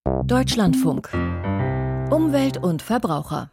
Deutschlandfunk. Umwelt und Verbraucher.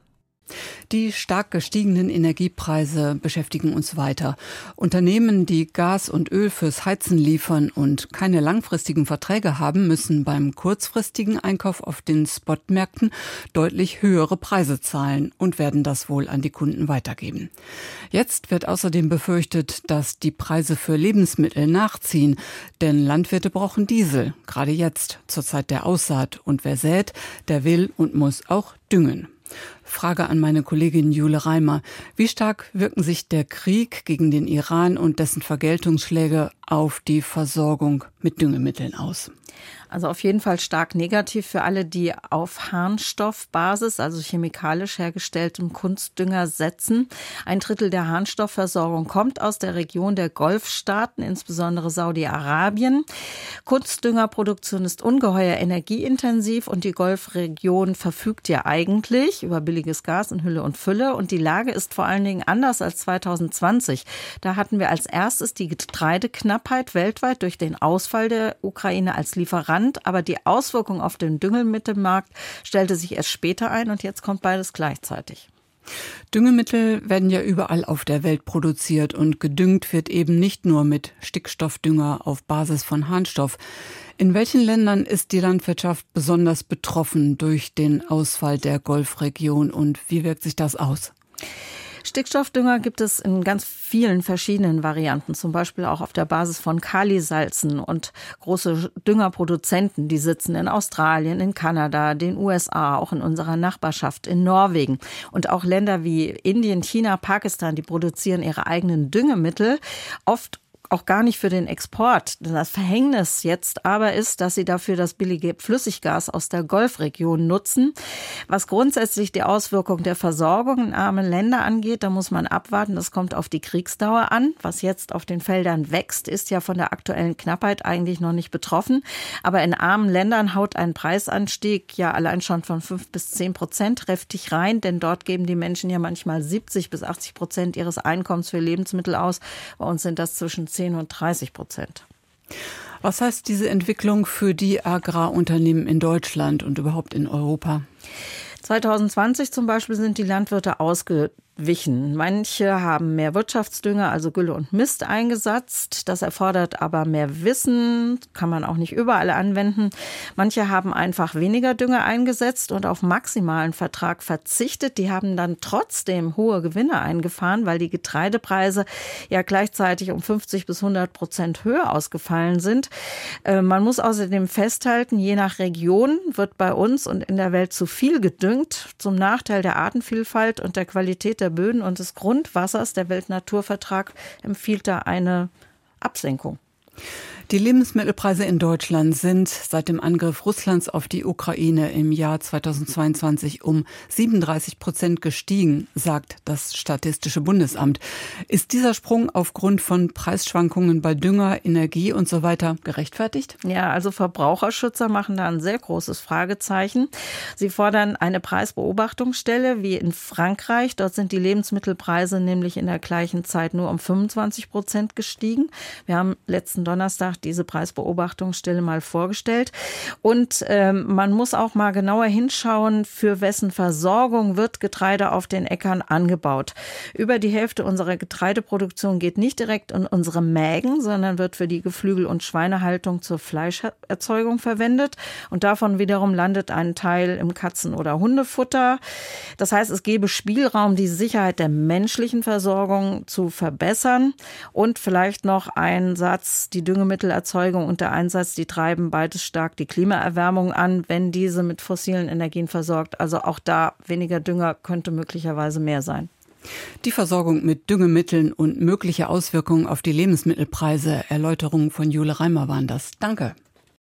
Die stark gestiegenen Energiepreise beschäftigen uns weiter. Unternehmen, die Gas und Öl fürs Heizen liefern und keine langfristigen Verträge haben, müssen beim kurzfristigen Einkauf auf den Spotmärkten deutlich höhere Preise zahlen und werden das wohl an die Kunden weitergeben. Jetzt wird außerdem befürchtet, dass die Preise für Lebensmittel nachziehen, denn Landwirte brauchen Diesel, gerade jetzt zur Zeit der Aussaat. Und wer sät, der will und muss auch düngen. Frage an meine Kollegin Jule Reimer. Wie stark wirken sich der Krieg gegen den Iran und dessen Vergeltungsschläge auf die Versorgung mit Düngemitteln aus? Also auf jeden Fall stark negativ für alle, die auf Harnstoffbasis, also chemikalisch hergestelltem Kunstdünger setzen. 1/3 der Harnstoffversorgung kommt aus der Region der Golfstaaten, insbesondere Saudi-Arabien. Kunstdüngerproduktion ist ungeheuer energieintensiv und die Golfregion verfügt ja eigentlich über billiges Gas in Hülle und Fülle. Und die Lage ist vor allen Dingen anders als 2020. Da hatten wir als erstes die Getreideknappheit weltweit durch den Ausfall der Ukraine als Lieferant. Aber die Auswirkung auf den Düngemittelmarkt stellte sich erst später ein und jetzt kommt beides gleichzeitig. Düngemittel werden ja überall auf der Welt produziert und gedüngt wird eben nicht nur mit Stickstoffdünger auf Basis von Harnstoff. In welchen Ländern ist die Landwirtschaft besonders betroffen durch den Ausfall der Golfregion und wie wirkt sich das aus? Stickstoffdünger gibt es in ganz vielen verschiedenen Varianten, zum Beispiel auch auf der Basis von Kalisalzen und große Düngerproduzenten, die sitzen in Australien, in Kanada, den USA, auch in unserer Nachbarschaft, in Norwegen. Und auch Länder wie Indien, China, Pakistan, die produzieren ihre eigenen Düngemittel, oft auch gar nicht für den Export. Das Verhängnis jetzt aber ist, dass sie dafür das billige Flüssiggas aus der Golfregion nutzen. Was grundsätzlich die Auswirkung der Versorgung in armen Länder angeht, da muss man abwarten. Das kommt auf die Kriegsdauer an. Was jetzt auf den Feldern wächst, ist ja von der aktuellen Knappheit eigentlich noch nicht betroffen. Aber in armen Ländern haut ein Preisanstieg ja allein schon von 5-10% kräftig rein. Denn dort geben die Menschen ja manchmal 70-80% ihres Einkommens für Lebensmittel aus. Bei uns sind das zwischen 10% und 30%. Was heißt diese Entwicklung für die Agrarunternehmen in Deutschland und überhaupt in Europa? 2020 zum Beispiel sind die Landwirte ausgewichen. Manche haben mehr Wirtschaftsdünger, also Gülle und Mist eingesetzt. Das erfordert aber mehr Wissen, kann man auch nicht überall anwenden. Manche haben einfach weniger Dünger eingesetzt und auf maximalen Vertrag verzichtet. Die haben dann trotzdem hohe Gewinne eingefahren, weil die Getreidepreise ja gleichzeitig um 50-100% höher ausgefallen sind. Man muss außerdem festhalten, je nach Region wird bei uns und in der Welt zu viel gedüngt, zum Nachteil der Artenvielfalt und der Qualität der Böden und des Grundwassers. Der Weltnaturvertrag empfiehlt da eine Absenkung. Die Lebensmittelpreise in Deutschland sind seit dem Angriff Russlands auf die Ukraine im Jahr 2022 um 37% gestiegen, sagt das Statistische Bundesamt. Ist dieser Sprung aufgrund von Preisschwankungen bei Dünger, Energie und so weiter gerechtfertigt? Ja, also Verbraucherschützer machen da ein sehr großes Fragezeichen. Sie fordern eine Preisbeobachtungsstelle wie in Frankreich. Dort sind die Lebensmittelpreise nämlich in der gleichen Zeit nur um 25% gestiegen. Wir haben letzten Donnerstag diese Preisbeobachtungsstelle mal vorgestellt. Und man muss auch mal genauer hinschauen, für wessen Versorgung wird Getreide auf den Äckern angebaut. Über die Hälfte unserer Getreideproduktion geht nicht direkt in unsere Mägen, sondern wird für die Geflügel- und Schweinehaltung zur Fleischerzeugung verwendet. Und davon wiederum landet ein Teil im Katzen- oder Hundefutter. Das heißt, es gäbe Spielraum, die Sicherheit der menschlichen Versorgung zu verbessern. Und vielleicht noch ein Satz, die Düngemittel Erzeugung und der Einsatz, die treiben beides stark die Klimaerwärmung an, wenn diese mit fossilen Energien versorgt. Also auch da weniger Dünger könnte möglicherweise mehr sein. Die Versorgung mit Düngemitteln und mögliche Auswirkungen auf die Lebensmittelpreise. Erläuterungen von Jule Reimer waren das. Danke.